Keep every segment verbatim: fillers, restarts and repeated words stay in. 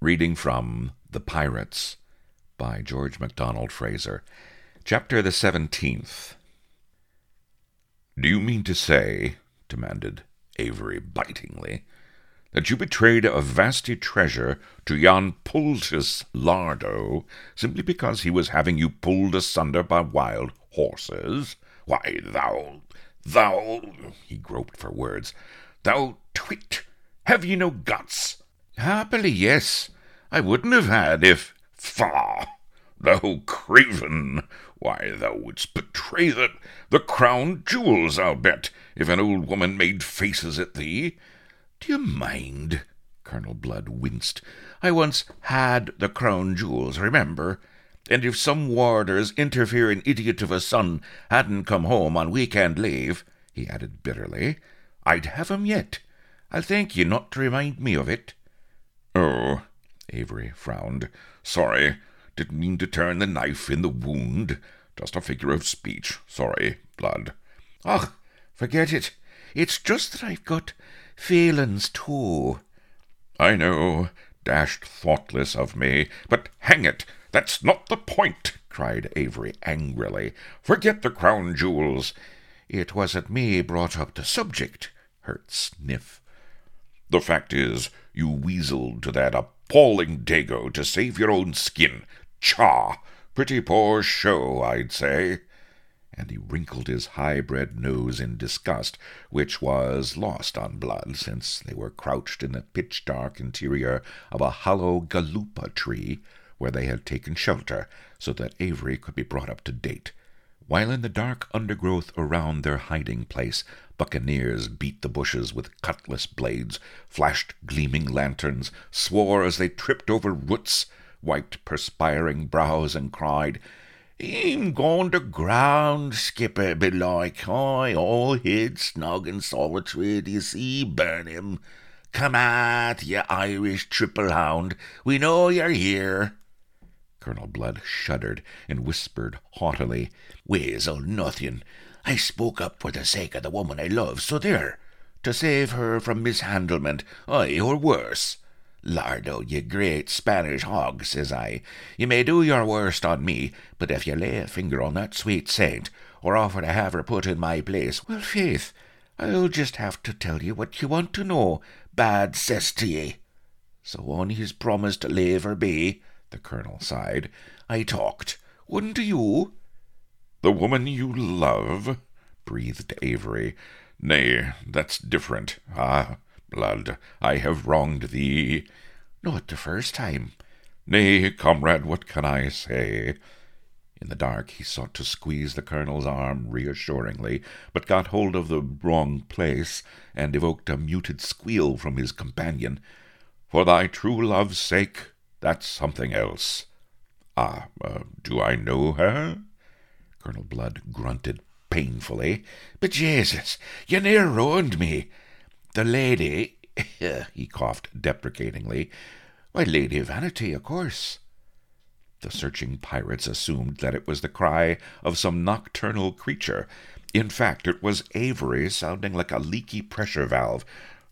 Reading from The Pirates by George MacDonald Fraser. Chapter the seventeenth. "Do you mean to say," demanded Avery bitingly, "that you betrayed a vasty treasure to yon Pultius Lardo simply because he was having you pulled asunder by wild horses? Why, thou, thou, he groped for words, thou twit, have ye no guts?" "Happily, yes. I wouldn't have had if—" "Faugh! Thou craven! Why, thou wouldst betray the, the crown jewels, I'll bet, if an old woman made faces at thee." "Do you mind?" Colonel Blood winced. "I once had the crown jewels, remember? And if some warder's interfering idiot of a son hadn't come home on week-end leave," he added bitterly, "I'd have 'em yet. I'll thank ye not to remind me of it." "Oh," Avery frowned. "Sorry. Didn't mean to turn the knife in the wound. Just a figure of speech. Sorry, Blood." "Och, forget it. It's just that I've got feelings too." "I know. Dashed thoughtless of me. But hang it, that's not the point," cried Avery angrily. "Forget the crown jewels." "It wasn't me brought up the subject," hurt Sniff. "The fact is, you weaseled to that appalling dago to save your own skin. Chaw! Pretty poor show, I'd say." And he wrinkled his high-bred nose in disgust, which was lost on Blood, since they were crouched in the pitch-dark interior of a hollow galupa tree, where they had taken shelter, so that Avery could be brought up to date. While in the dark undergrowth around their hiding-place, buccaneers beat the bushes with cutlass blades, flashed gleaming lanterns, swore as they tripped over roots, wiped perspiring brows, and cried, "He'm gone to ground, skipper, belike. Aye, all hid snug and solitary, d'ye see, burn him. Come at, ye Irish triple-hound, we know you're here." Colonel Blood shuddered and whispered haughtily, "Weasel nothing. I spoke up for the sake of the woman I love, so there, to save her from mishandlement, aye, or worse. Lardo, ye great Spanish hog, says I, ye may do your worst on me, but if ye lay a finger on that sweet saint, or offer to have her put in my place, well, faith, I'll just have to tell ye what ye want to know, bad cess to ye." "So on he's promised to lave her be," the colonel sighed. "I talked. Wouldn't you?" "The woman you love?" breathed Avery. "Nay, that's different. Ah, Blood, I have wronged thee." "Not the first time." "Nay, comrade, what can I say?" In the dark he sought to squeeze the colonel's arm reassuringly, but got hold of the wrong place, and evoked a muted squeal from his companion. "For thy true love's sake, that's something else." "Ah, uh, do I know her?" Colonel Blood grunted painfully. "But Jesus, you near ruined me. The lady," he coughed deprecatingly, "why, Lady Vanity, of course." The searching pirates assumed that it was the cry of some nocturnal creature. In fact, it was Avery, sounding like a leaky pressure valve.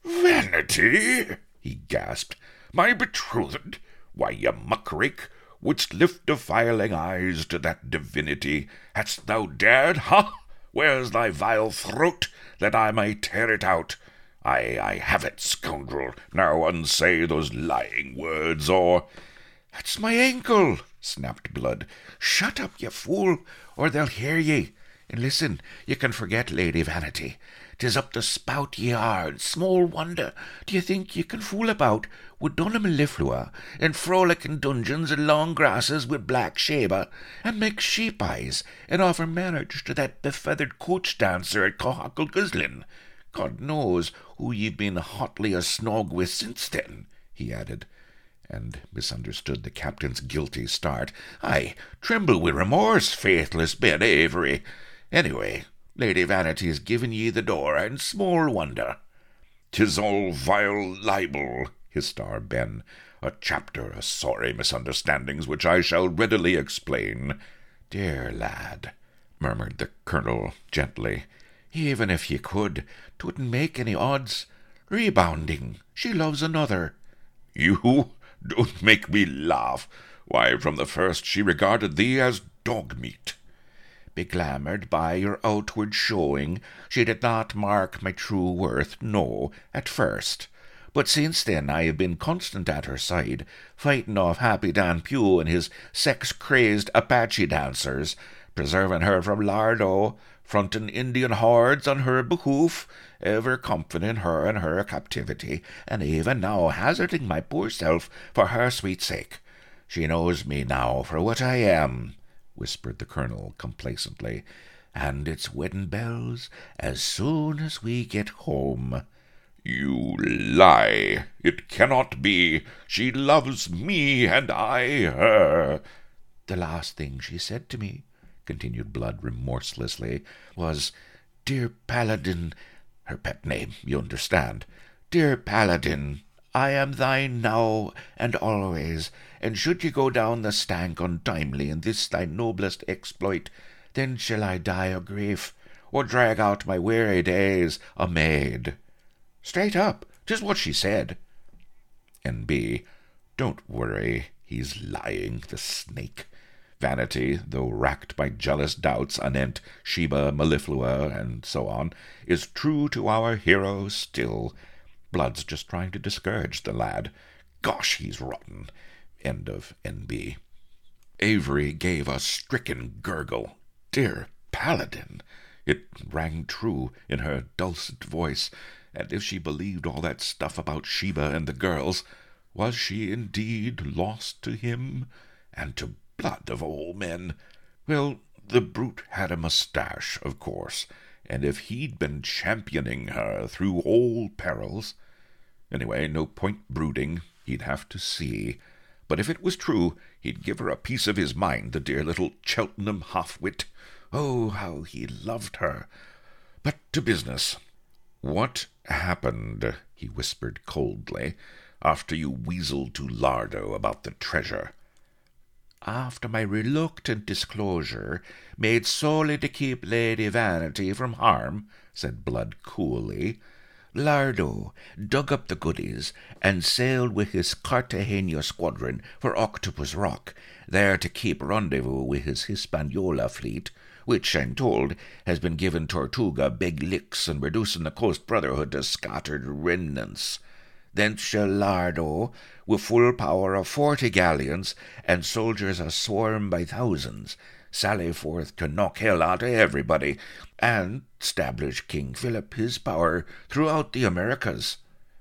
"Vanity?" he gasped. "My betrothed? Why, ye muckrake, wouldst lift defiling eyes to that divinity? Hadst thou dared, ha? Where's thy vile throat, that I may tear it out? I, I have it, scoundrel. Now unsay those lying words, or—" "That's my ankle," snapped Blood. "Shut up, you fool, or they'll hear ye. And listen, ye can forget Lady Vanity. 'Tis up the spout ye are, and small wonder do ye think ye can fool about with Dunham Melliflua, and frolic in dungeons and long grasses with Black Sheba, and make sheep eyes, and offer marriage to that befeathered coach dancer at Cohackle Guslin. God knows who ye've been hotly a snog with since then," he added, and misunderstood the captain's guilty start. "I tremble with remorse, faithless Ben Avery. Anyway, Lady Vanity's given ye the door, and small wonder." "'Tis all vile libel," hissed our Ben. "A chapter of sorry misunderstandings, which I shall readily explain." "Dear lad," murmured the colonel gently, "even if ye could, 'twouldn't make any odds. Rebounding, she loves another." "You? don't make me laugh. Why, from the first she regarded thee as dog-meat. Beglamoured by your outward showing, she did not mark my true worth, no, at first. But since then I have been constant at her side, fighting off Happy Dan Pugh and his sex-crazed Apache dancers, preserving her from Lardo, fronting Indian hordes on her behoof, ever comforting her in her captivity, and even now hazarding my poor self for her sweet sake. She knows me now for what I am, whispered the colonel complacently, and it's wedding bells as soon as we get home. You lie. It cannot be. She loves me, and I her. The last thing she said to me, continued Blood remorselessly, was, Dear Paladin, her pet name, you understand. Dear Paladin, I am thine now and always, and should ye go down the stank untimely in this thy noblest exploit, then shall I die of grief, or drag out my weary days a maid. Straight up, 'tis what she said. N B. Don't worry, he's lying, the snake. Vanity, though racked by jealous doubts anent Sheba melliflua and so on, is true to our hero still. Blood's just trying to discourage the lad. Gosh, he's rotten. End of N B. Avery gave a stricken gurgle. Dear Paladin! It rang true in her dulcet voice, and if she believed all that stuff about Sheba and the girls, was she indeed lost to him, and to Blood of all men? Well, the brute had a moustache, of course, and if he'd been championing her through all perils... Anyway, no point brooding, he'd have to see. But if it was true, he'd give her a piece of his mind, the dear little Cheltenham half-wit. Oh, how he loved her! But to business. What happened, he whispered coldly, after you weaseled to Lardo about the treasure? After my reluctant disclosure, made solely to keep Lady Vanity from harm, said Blood coolly, Lardo dug up the goodies and sailed with his Cartagena squadron for Octopus Rock, there to keep rendezvous with his Hispaniola fleet, which, I'm told, has been giving Tortuga big licks and reducing the Coast Brotherhood to scattered remnants. Thence shall Lardo, with full power of forty galleons and soldiers a swarm by thousands, sally forth to knock hell out of everybody, and establish King Philip his power throughout the Americas.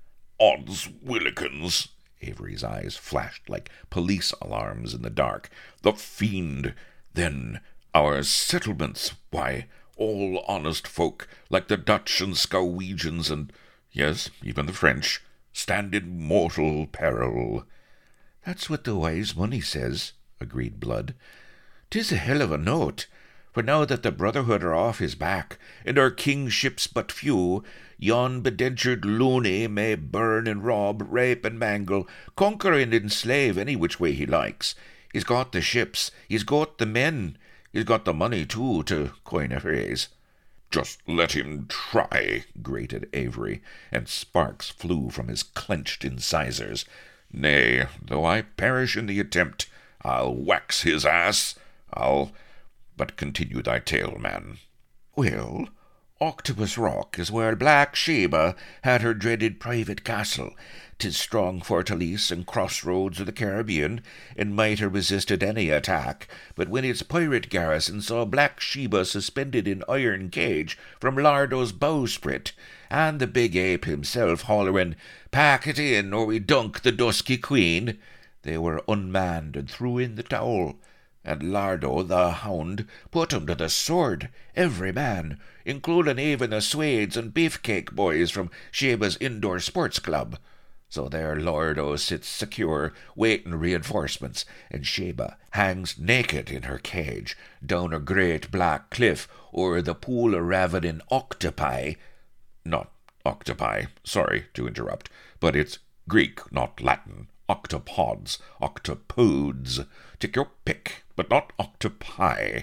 Odds willikins! Avery's eyes flashed like police alarms in the dark. The fiend! Then our settlements, why, all honest folk, like the Dutch and Scowegians and, yes, even the French, stand in mortal peril. That's what the wise money says, agreed Blood. 'Tis a hell of a note, for now that the Brotherhood are off his back, and our king's ships but few, yon bedentured loony may burn and rob, rape and mangle, conquer and enslave any which way he likes. He's got the ships, he's got the men, he's got the money, too, to coin a phrase. Just let him try, grated Avery, and sparks flew from his clenched incisors. Nay, though I perish in the attempt, I'll wax his ass. I'll... But continue thy tale, man. Well, Octopus Rock is where Black Sheba had her dreaded private castle. 'Tis strong fortalice and crossroads of the Caribbean, and might have resisted any attack, but when its pirate garrison saw Black Sheba suspended in iron cage from Lardo's bowsprit, and the big ape himself hollering, "Pack it in, or we dunk the dusky queen," they were unmanned and threw in the towel. And Lardo, the hound, put 'em to the sword, every man, including even the Swedes and beefcake boys from Sheba's indoor sports club. So there Lardo sits secure, waiting reinforcements, and Sheba hangs naked in her cage, down a great black cliff o'er the pool of ravening octopi. Not octopi, sorry to interrupt, but it's Greek, not Latin. Octopods, octopodes. Take your pick, but not octopi.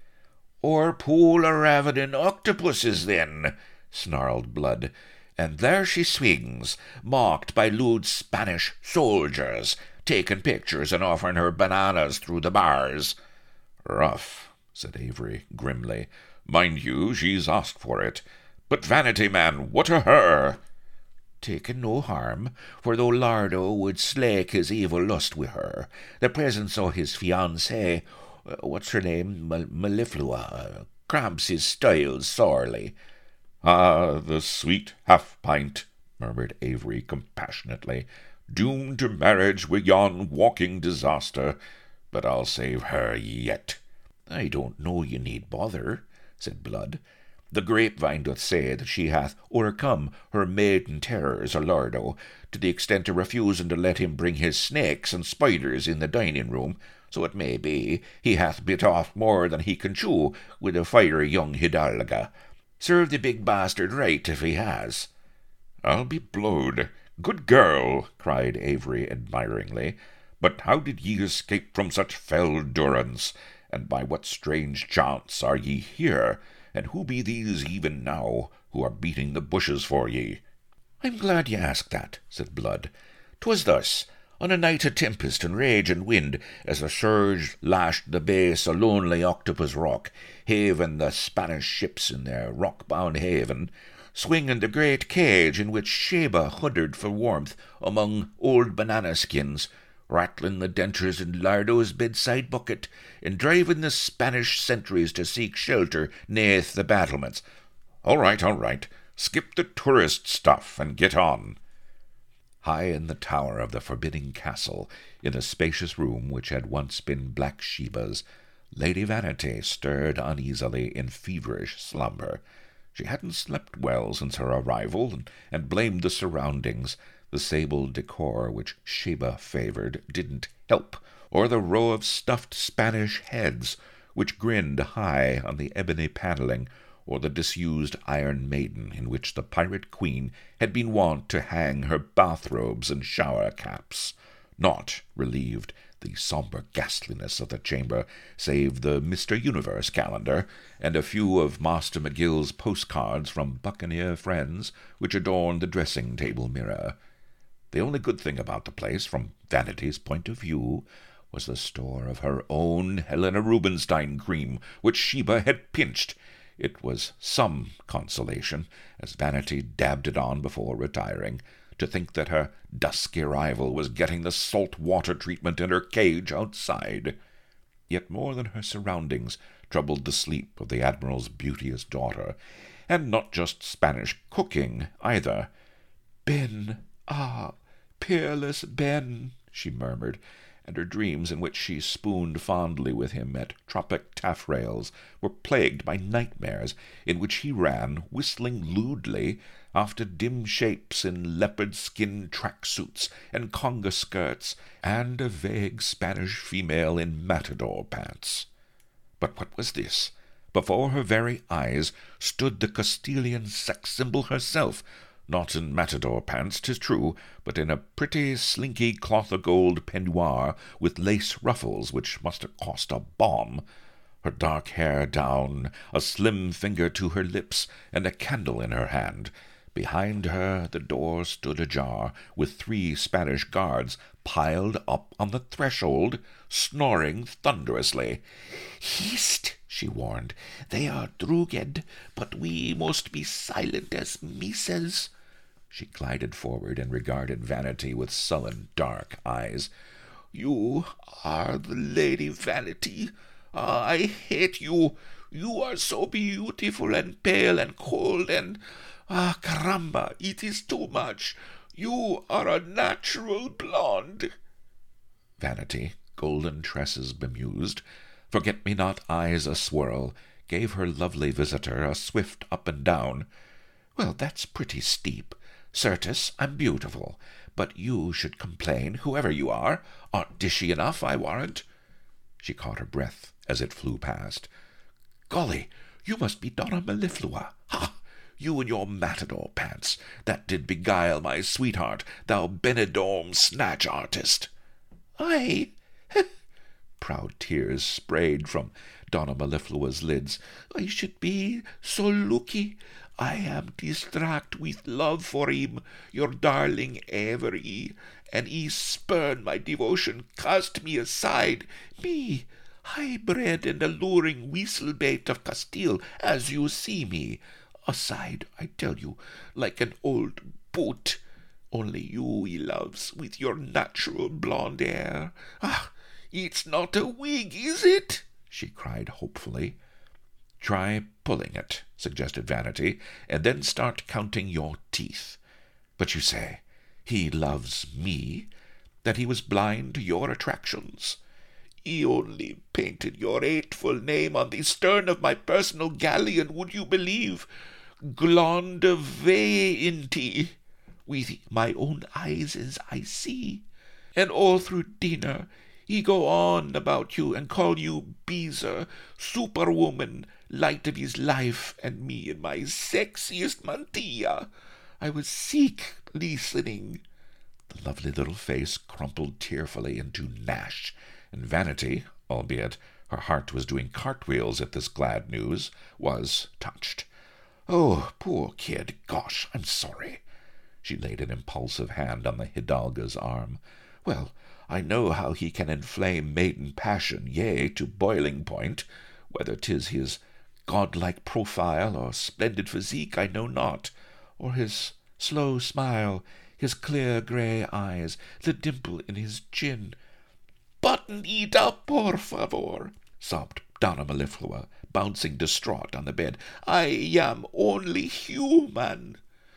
Or pool of ravening octopuses, then, snarled Blood, and there she swings, mocked by lewd Spanish soldiers, taking pictures and offering her bananas through the bars." "Rough," said Avery grimly. "Mind you, she's asked for it. But, Vanity, man, what o' her?" "Taking no harm, for though Lardo would slake his evil lust with her, the presence o' his fiancée, uh, what's her name, Mal- Melliflua, uh, cramps his style sorely." "Ah, the sweet half-pint," murmured Avery compassionately, "doomed to marriage with yon walking disaster. But I'll save her yet." "I don't know you need bother," said Blood. "The grapevine doth say that she hath o'ercome her maiden terrors o' Lardo, to the extent of refusing to let him bring his snakes and spiders in the dining-room, so it may be he hath bit off more than he can chew with a fiery young hidalga. Serve the big bastard right if he has." "I'll be blowed! Good girl!" cried Avery admiringly. "But how did ye escape from such fell durance? And by what strange chance are ye here? And who be these even now, who are beating the bushes for ye?" "I'm glad ye asked that," said Blood. "'Twas thus. On a night of tempest and rage and wind, as the surge lashed the base o' lonely Octopus Rock, having the Spanish ships in their rock-bound haven, swinging the great cage in which Sheba huddered for warmth among old banana-skins, rattling the dentures in Lardo's bedside bucket, and driving the Spanish sentries to seek shelter nath the battlements." "All right, all right. Skip the tourist stuff and get on." High in the tower of the forbidding castle, in the spacious room which had once been Black Sheba's, Lady Vanity stirred uneasily in feverish slumber. She hadn't slept well since her arrival, and, and blamed the surroundings. The sable decor which Sheba favoured didn't help, or the row of stuffed Spanish heads which grinned high on the ebony panelling, or the disused iron maiden in which the pirate queen had been wont to hang her bathrobes and shower-caps. Naught relieved the sombre ghastliness of the chamber, save the Mister Universe calendar, and a few of Master McGill's postcards from buccaneer friends, which adorned the dressing-table mirror. The only good thing about the place, from Vanity's point of view, was the store of her own Helena Rubinstein cream, which Sheba had pinched. It was some consolation, as Vanity dabbed it on before retiring, to think that her dusky rival was getting the salt-water treatment in her cage outside. Yet more than her surroundings troubled the sleep of the Admiral's beauteous daughter, and not just Spanish cooking either. "Ben, ah, peerless Ben," she murmured, and her dreams, in which she spooned fondly with him at tropic taffrails, were plagued by nightmares in which he ran, whistling lewdly, after dim shapes in leopard-skin track-suits and conga skirts, and a vague Spanish female in matador pants. But what was this? Before her very eyes stood the Castilian sex symbol herself, not in matador pants, 'tis true, but in a pretty slinky cloth-o'-gold peignoir with lace ruffles which must have cost a bomb, her dark hair down, a slim finger to her lips, and a candle in her hand. Behind her the door stood ajar, with three Spanish guards piled up on the threshold, snoring thunderously. "Hist!" she warned. "They are drooged, but we must be silent as mices." She glided forward and regarded Vanity with sullen, dark eyes. "You are the Lady Vanity. Ah, I hate you. You are so beautiful and pale and cold and... Ah, caramba, it is too much. You are a natural blonde." Vanity, golden tresses bemused, forget-me-not eyes a-swirl, gave her lovely visitor a swift up and down. "Well, that's pretty steep. Certes, I'm beautiful, but you should complain, whoever you are. Aren't dishy enough, I warrant." She caught her breath as it flew past. "Golly, you must be Donna Melliflua. Ha! You in your matador pants. That did beguile my sweetheart, thou Benidorm snatch artist." "I?" Proud tears sprayed from Donna Melliflua's lids. "I should be so lucky. I am distract with love for him, your darling Avery, and he spurn my devotion, cast me aside, me, high-bred and alluring whistle-bait of Castile, as you see me, aside, I tell you, like an old boot. Only you he loves, with your natural blonde hair. Ah, it's not a wig, is it? She cried hopefully. Try pulling it, suggested Vanity, and then start counting your teeth. But you say, he loves me, that he was blind to your attractions. He only painted your hateful name on the stern of my personal galleon, would you believe? Glondeveinti, with my own eyes as I see. And all through dinner he go on about you and call you Beezer, superwoman, light of his life, and me in my sexiest mantilla. I was sick listening. The lovely little face crumpled tearfully into gnash, and Vanity, albeit her heart was doing cartwheels at this glad news, was touched. Oh, poor kid, gosh, I'm sorry. She laid an impulsive hand on the hidalga's arm. Well, I know how he can inflame maiden passion, yea, to boiling point. Whether 'tis his godlike profile or splendid physique, I know not, or his slow smile, his clear grey eyes, the dimple in his chin. Button it up, por favor, sobbed Donna Melliflua, bouncing distraught on the bed. I am only human.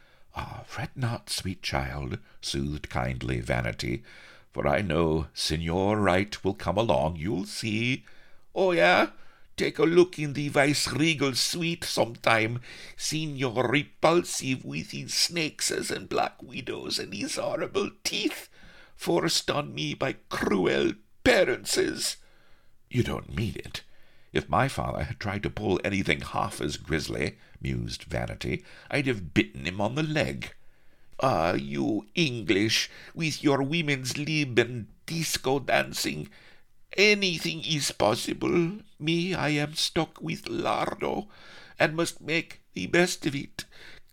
Ah, fret not, sweet child, soothed kindly Vanity, for I know Signor Right will come along, you'll see. Oh, yeah? Take a look in the vice-regal suite sometime. Signor repulsive with his snakes and black widows and his horrible teeth, forced on me by cruel parents. You don't mean it. If my father had tried to pull anything half as grisly, mused Vanity, I'd have bitten him on the leg. Ah, you English, with your women's lib and disco dancing, anything is possible. Me, I am stuck with lardo, and must make the best of it.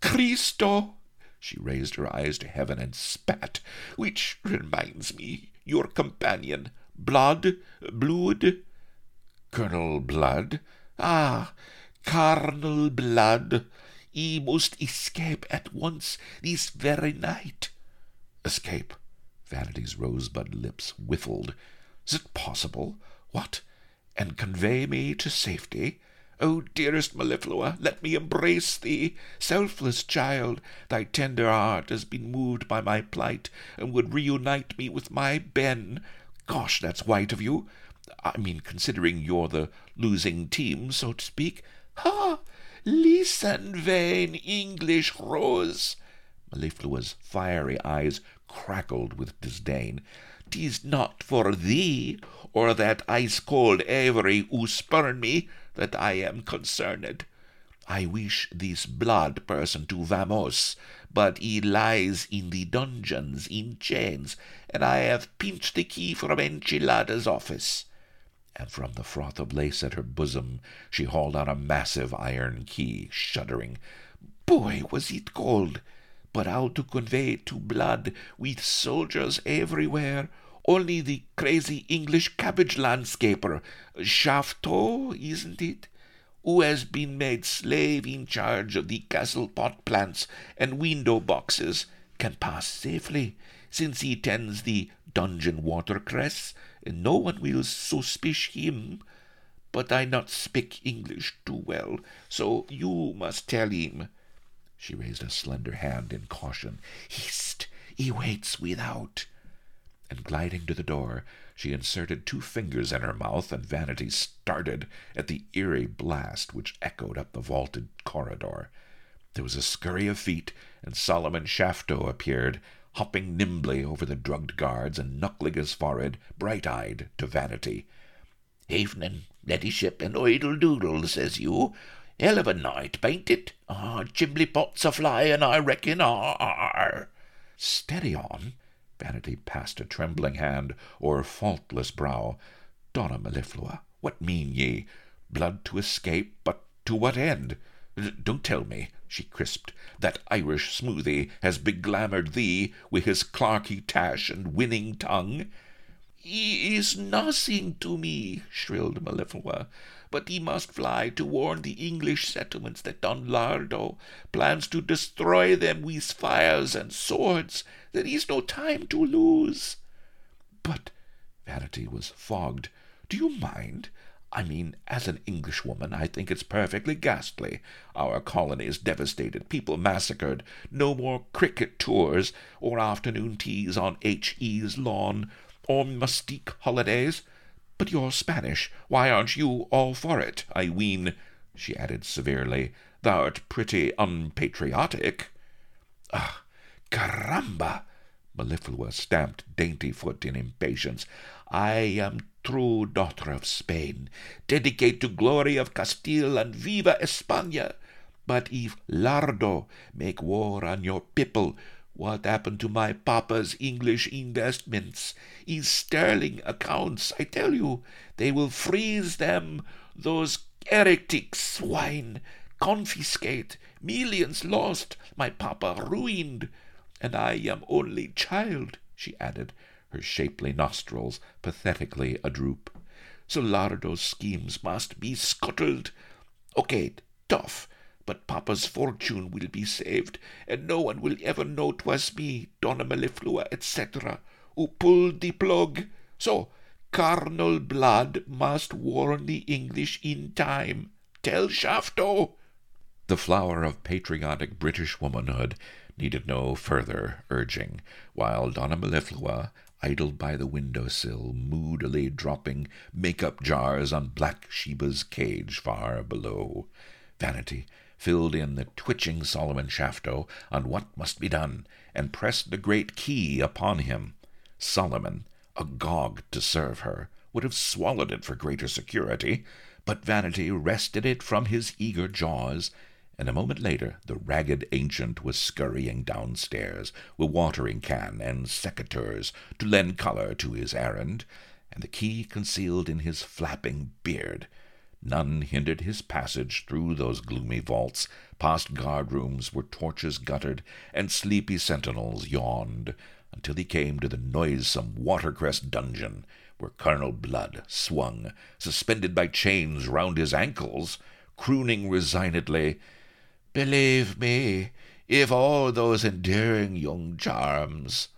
Cristo! She raised her eyes to heaven and spat, which reminds me, your companion, Blood, Blood, Colonel Blood, ah, Colonel Blood, he must escape at once, this very night. Escape? Vanity's rosebud lips whiffled. Is it possible? What? And convey me to safety? O dearest Melliflua, let me embrace thee. Selfless child, thy tender heart has been moved by my plight, and would reunite me with my Ben. Gosh, that's white of you. I mean, considering you're the losing team, so to speak. Ha! Listen, vain English rose. Melliflua's fiery eyes crackled with disdain. 'Tis not for thee, or that ice-cold Avery who spurn me, that I am concerned. I wish this blood person to vamos, but he lies in the dungeons in chains, and I have pinched the key from Enchilada's office. And from the froth of lace at her bosom she hauled out a massive iron key, shuddering. Boy, was it cold! But how to convey it to Blood, with soldiers everywhere? Only the crazy English cabbage landscaper, Shafto, isn't it? Who has been made slave in charge of the castle pot plants and window boxes, can pass safely, since he tends the dungeon watercress, and no one will suspish him. But I not speak English too well, so you must tell him. She raised a slender hand in caution. Hist! He waits without. And gliding to the door, she inserted two fingers in her mouth, and Vanity started at the eerie blast which echoed up the vaulted corridor. There was a scurry of feet, and Solomon Shafto appeared, hopping nimbly over the drugged guards and knuckling his forehead, bright-eyed, to Vanity. Evening, ladyship, and oidle-doodle, says you. Hell of a night, bain't it? Ah, chimbley pots a-flying, I reckon, ar! Steady on! Vanity passed a trembling hand o'er faultless brow. Donna Melliflua, what mean ye? Blood to escape, but to what end? Don't tell me," she crisped, "that Irish smoothie has beglamoured thee with his clarky tash and winning tongue." "He is nothing to me," shrilled Mellifluent, "but he must fly to warn the English settlements that Don Lardo plans to destroy them with fires and swords. There is no time to lose." "But—" Vanity was fogged. "Do you mind? I mean, as an Englishwoman, I think it's perfectly ghastly. Our colonies devastated, people massacred, no more cricket tours or afternoon teas on H E's lawn, or mustique holidays. But you're Spanish. Why aren't you all for it? I ween," she added severely, "thou'rt pretty unpatriotic." "Ah, caramba!" Mellifluent stamped dainty foot in impatience. "I am true daughter of Spain, dedicate to glory of Castile and viva España. But if Lardo make war on your people, what happened to my papa's English investments? His sterling accounts, I tell you, they will freeze them, those heretic swine, confiscate, millions lost, my papa ruined. And I am only child," she added, her shapely nostrils pathetically adroop. "So Lardo's schemes must be scuttled. Okay, tough, but papa's fortune will be saved, and no one will ever know 'twas me, Donna Mellifluent, et cetera, who pulled the plug. So carnal blood must warn the English in time. Tell Shafto." The flower of patriotic British womanhood needed no further urging, while Donna Mellifluent idled by the window-sill, moodily dropping make-up jars on Black Sheba's cage far below. Vanity filled in the twitching Solomon Shafto on what must be done, and pressed the great key upon him. Solomon, agog to serve her, would have swallowed it for greater security, but Vanity wrested it from his eager jaws, and a moment later the ragged ancient was scurrying downstairs with watering-can and secateurs to lend colour to his errand, and the key concealed in his flapping beard. None hindered his passage through those gloomy vaults, past guard-rooms where torches guttered and sleepy sentinels yawned, until he came to the noisome watercress dungeon, where Colonel Blood swung, suspended by chains round his ankles, crooning resignedly, "Believe me, if all those endearing young charms—"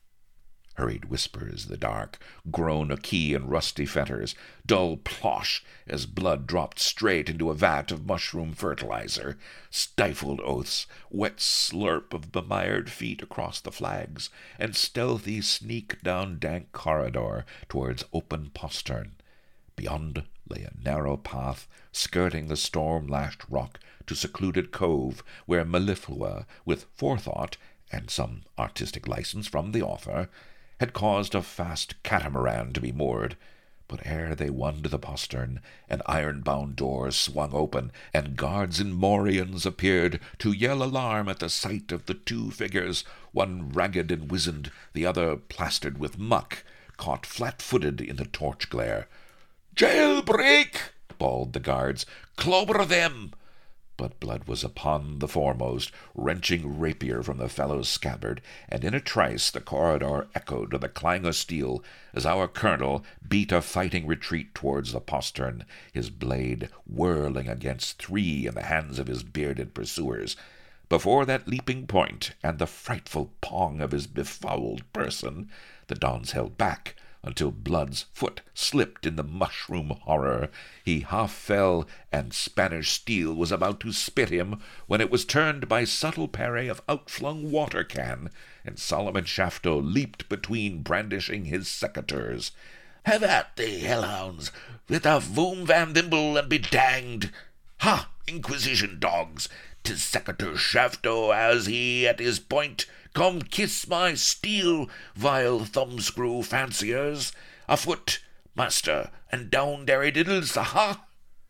Hurried whispers the dark, groan a key in rusty fetters, dull plosh as blood dropped straight into a vat of mushroom fertilizer, stifled oaths, wet slurp of bemired feet across the flags, and stealthy sneak down dank corridor towards open postern. Beyond lay a narrow path skirting the storm-lashed rock to secluded cove, where Mellifluent, with forethought and some artistic license from the author, had caused a fast catamaran to be moored. But ere they won to the postern, an iron-bound door swung open, and guards in morions appeared to yell alarm at the sight of the two figures, one ragged and wizened, the other plastered with muck, caught flat-footed in the torch glare. "Jailbreak!" bawled the guards. "Clobber them!" But Blood was upon the foremost, wrenching rapier from the fellow's scabbard, and in a trice the corridor echoed to the clang of steel as our colonel beat a fighting retreat towards the postern, his blade whirling against three in the hands of his bearded pursuers. Before that leaping point and the frightful pong of his befouled person, the dons held back, until Blood's foot slipped in the mushroom horror. He half fell, and Spanish steel was about to spit him, when it was turned by subtle parry of outflung water-can, and Solomon Shafto leaped between, brandishing his secateurs. "Have at thee, hellhounds! Let off Voom Van Thimble and be danged! Ha! Inquisition dogs! 'Tis Secator Shafto, as he at his point. Come kiss my steel, vile thumbscrew fanciers! Afoot, master, and down Derry Diddles, aha!"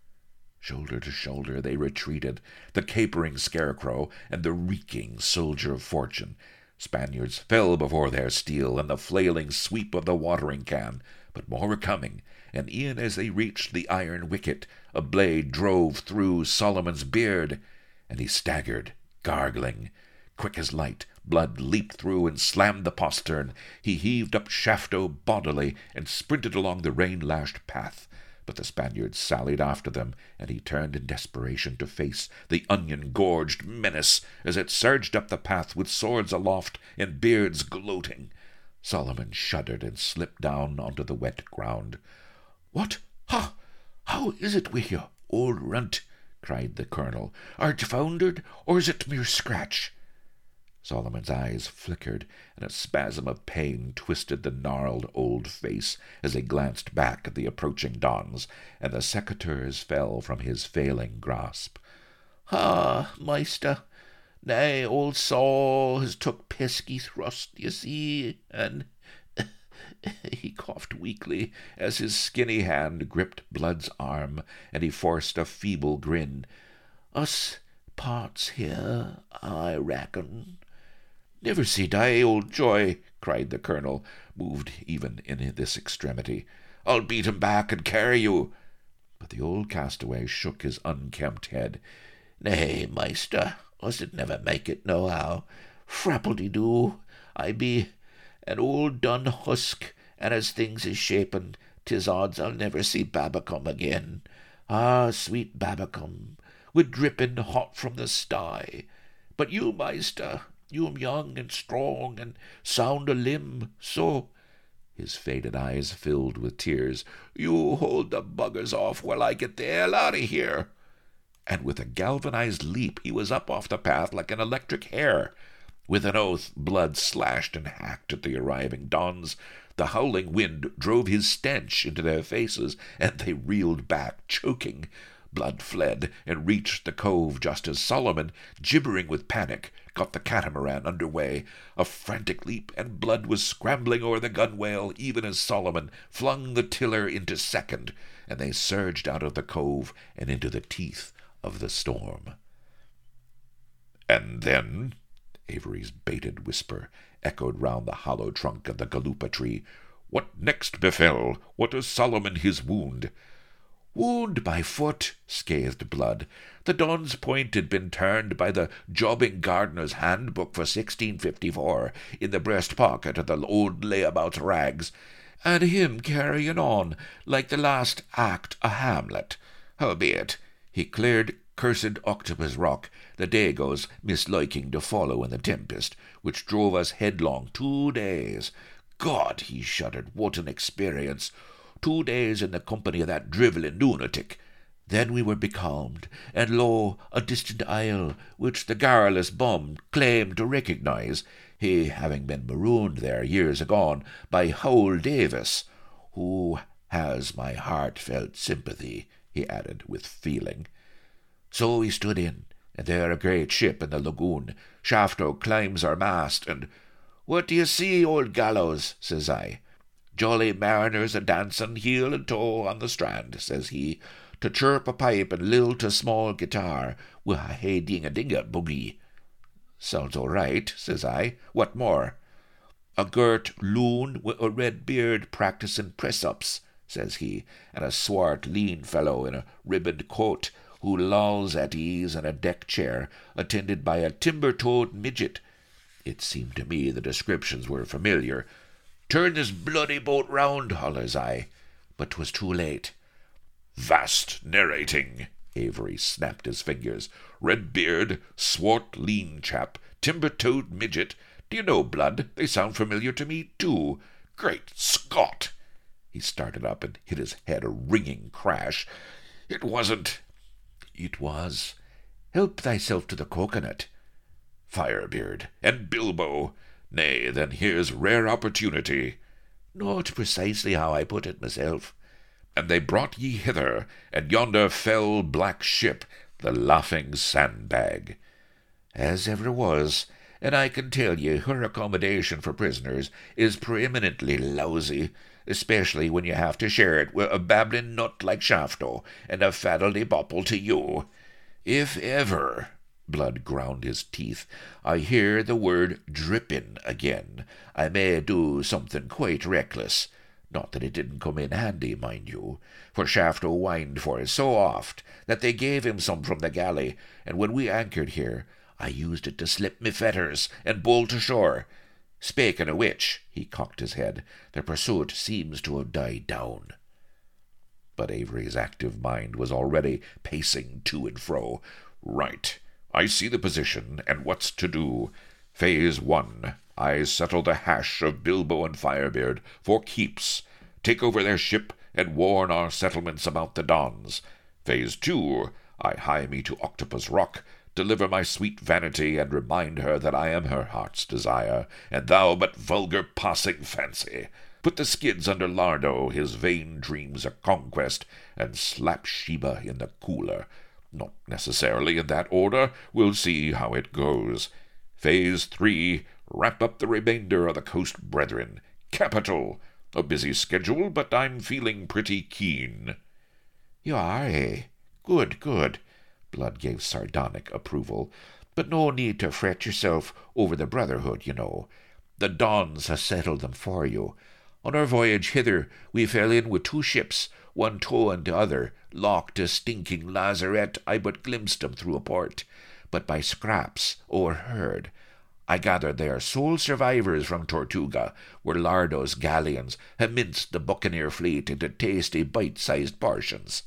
Shoulder to shoulder they retreated, the capering scarecrow and the reeking soldier of fortune. Spaniards fell before their steel and the flailing sweep of the watering-can, but more were coming, and e'en as they reached the iron wicket, a blade drove through Solomon's beard. and he staggered, gargling. Quick as light, Blood leaped through and slammed the postern. He heaved up Shafto bodily and sprinted along the rain-lashed path. But the Spaniards sallied after them, and he turned in desperation to face the onion-gorged menace as it surged up the path with swords aloft and beards gloating. Solomon shuddered and slipped down onto the wet ground. "What? Ha! How is it with you, old runt?" cried the colonel. "Art foundered, or is it mere scratch?" Solomon's eyes flickered, and a spasm of pain twisted the gnarled old face as he glanced back at the approaching Dons, and the secateurs fell from his failing grasp. "Ah, maister, nay, old Saul has took pesky thrust, you see, and—" He coughed weakly as his skinny hand gripped Blood's arm, and he forced a feeble grin. "Us parts here, I reckon." "Never say die, old Joy," cried the colonel, moved even in this extremity. "I'll beat him back and carry you." But the old castaway shook his unkempt head. "Nay, maister, us did never make it nohow. Frapple-de-doo, I be an old dun husk, and as things is shapen, 'tis odds I'll never see Babbacombe again. Ah, sweet Babbacombe, with drippin' hot from the sty. But you, maister, you'm young and strong and sound o' limb, so—" His faded eyes filled with tears. "You hold the buggers off while I get the hell out of here." And with a galvanized leap he was up off the path like an electric hare. With an oath, Blood slashed and hacked at the arriving Dons. The howling wind drove his stench into their faces, and they reeled back, choking. Blood fled and reached the cove just as Solomon, gibbering with panic, got the catamaran under way. A frantic leap, and Blood was scrambling o'er the gunwale even as Solomon flung the tiller into second, and they surged out of the cove and into the teeth of the storm. "And then," Avery's bated whisper echoed round the hollow trunk of the galupa tree, "what next befell? What of Solomon his wound?" "Wound by foot," scathed Blood. "The Don's point had been turned by the jobbing gardener's handbook for sixteen fifty-four in the breast pocket of the old layabout's rags, and him carrying on like the last act o' Hamlet. Howbeit, he cleared cursed Octopus Rock, the Dagos misliking to follow in the tempest, which drove us headlong two days. God," he shuddered, "what an experience! Two days in the company of that drivelling lunatic. Then we were becalmed, and lo, a distant isle, which the garrulous bum claimed to recognize, he having been marooned there years agone by Howell Davis, who has my heartfelt sympathy," he added with feeling. "So we stood in, and there a great ship in the lagoon. Shafto climbs our mast, and— 'What do you see, old gallows?' says I. 'Jolly mariners a-dancing heel and toe on the strand,' says he, 'to chirp a pipe and lilt a small guitar wi' a hey-ding-a-ding-a boogie.' 'Sounds all right,' says I. 'What more?' 'A girt loon wi' a red beard practising press-ups,' says he, 'and a swart lean fellow in a ribboned coat who lolls at ease in a deck-chair, attended by a timber-toed midget.' It seemed to me the descriptions were familiar. 'Turn this bloody boat round,' hollers I, but 'twas too late." "Vast narrating!" Avery snapped his fingers. "Red beard, swart lean chap, timber-toed midget. Do you know, Blood, they sound familiar to me, too. Great Scott!" He started up and hit his head a ringing crash. "It wasn't—" "It was. Help thyself to the coconut." "Firebeard and Bilbo. Nay, then here's rare opportunity." "Not precisely how I put it myself." "And they brought ye hither, and yonder fell black ship, the Laughing Sandbag." "As ever was, and I can tell ye her accommodation for prisoners is preeminently lousy, especially when you have to share it with a babbling nut like Shafto, and a faddle-de-bopple to you. If ever—" Blood ground his teeth. "I hear the word drippin' again, I may do something quite reckless. Not that it didn't come in handy, mind you, for Shafto whined for it so oft that they gave him some from the galley, and when we anchored here, I used it to slip me fetters and bolt ashore. Spaking of which, he cocked his head, the pursuit seems to have died down. But Avery's active mind was already pacing to and fro. Right, I see the position and what's to do. Phase one, I settle the hash of Bilbo and Firebeard for keeps, take over their ship, and warn our settlements about the Dons. Phase two, I hie me to Octopus Rock, deliver my sweet vanity, and remind her that I am her heart's desire, and thou but vulgar passing fancy. Put the skids under Lardo, his vain dreams of conquest, and slap Sheba in the cooler. Not necessarily in that order. We'll see how it goes. Phase three, wrap up the remainder of the coast brethren. Capital! A busy schedule, but I'm feeling pretty keen. You are, eh? Good, good. Blood gave sardonic approval. But no need to fret yourself over the Brotherhood, you know. The Dons have settled them for you. On our voyage hither we fell in with two ships, one towing the other, locked a stinking lazarette. I but glimpsed 'em through a port, but by scraps o'erheard. I gather they are sole survivors from Tortuga, where Lardo's galleons have minced the buccaneer fleet into tasty bite-sized portions.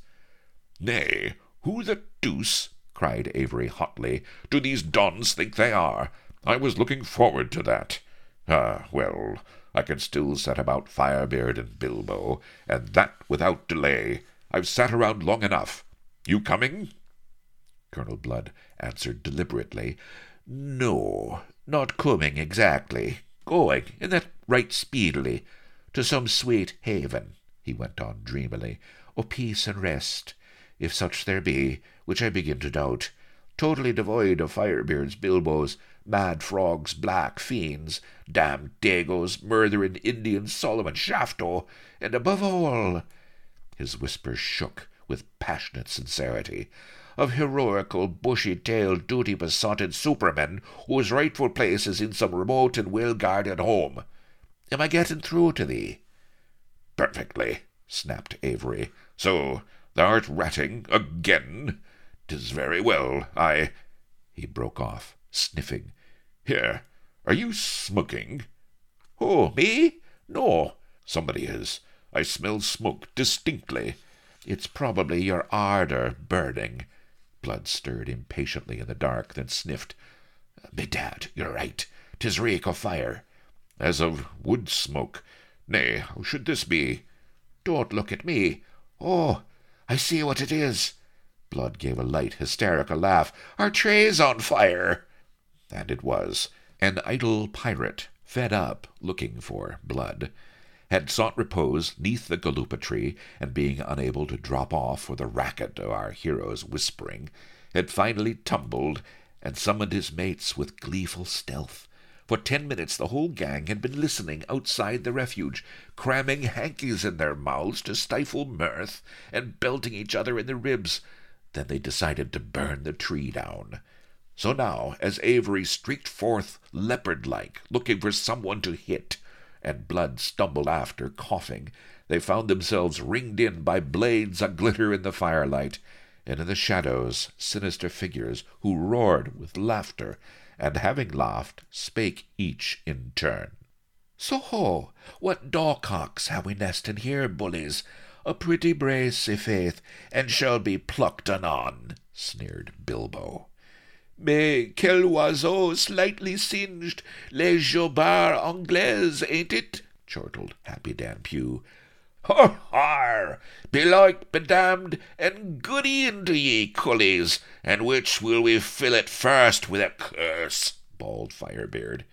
Nay, who the deuce, cried Avery hotly, do these Dons think they are? I was looking forward to that. Ah, well, I can still set about Firebeard and Bilbo, and that without delay. I've sat around long enough. You coming? Colonel Blood answered deliberately. No, not coming exactly. Going, and that right speedily, to some sweet haven, he went on dreamily, o' peace and rest, if such there be, which I begin to doubt, totally devoid of Firebeards, Bilbos, mad frogs, black fiends, damned Dagos, murthering Indians, Solomon Shafto, and above all, his whispers shook with passionate sincerity, of heroical, bushy-tailed, duty-besotted supermen whose rightful place is in some remote and well-guarded home. Am I getting through to thee? Perfectly, snapped Avery. So thou'rt ratting again? 'Tis very well. I... He broke off, sniffing. Here, are you smoking? Oh, me? No. Somebody is. I smell smoke distinctly. It's probably your ardour burning. Blood stirred impatiently in the dark, then sniffed. Bedad, you're right. 'Tis reek of fire. As of wood smoke. Nay, how should this be? Don't look at me. Oh, I see what it is. Blood gave a light, hysterical laugh. Our tray's on fire. And it was. An idle pirate, fed up, looking for blood, had sought repose neath the galupa tree, and being unable to drop off for the racket of our hero's whispering, had finally tumbled and summoned his mates with gleeful stealth. For ten minutes the whole gang had been listening outside the refuge, cramming hankies in their mouths to stifle mirth, and belting each other in the ribs. Then they decided to burn the tree down. So now, as Avery streaked forth leopard-like, looking for someone to hit, and Blood stumbled after, coughing, they found themselves ringed in by blades a-glitter in the firelight, and in the shadows sinister figures who roared with laughter, and having laughed, spake each in turn. So ho! What dawcocks have we nested here, bullies? A pretty brace, i' faith, and shall be plucked anon, sneered Bilbo. Mais quel oiseau slightly singed, les jobards anglaises, ain't it? chortled Happy Dan Pugh. Har, har! Belike, bedamned, and good e'en to ye, cullies, and which will we fill it first with a curse? bawled Firebeard.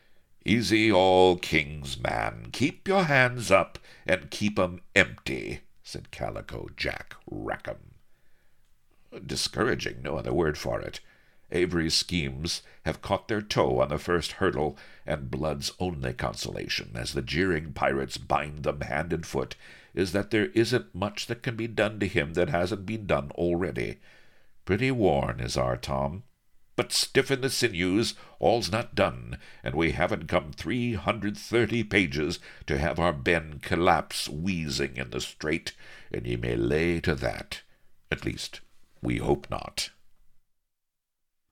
Easy all king's man, keep your hands up, and keep 'em empty, said Calico Jack Rackham. Discouraging, no other word for it. Avery's schemes have caught their toe on the first hurdle, and Blood's only consolation, as the jeering pirates bind them hand and foot, is that there isn't much that can be done to him that hasn't been done already. Pretty worn is our Tom. but stiffen the sinews, all's not done, and we haven't come three hundred thirty pages to have our Ben collapse wheezing in the straight, and ye may lay to that. At least, we hope not.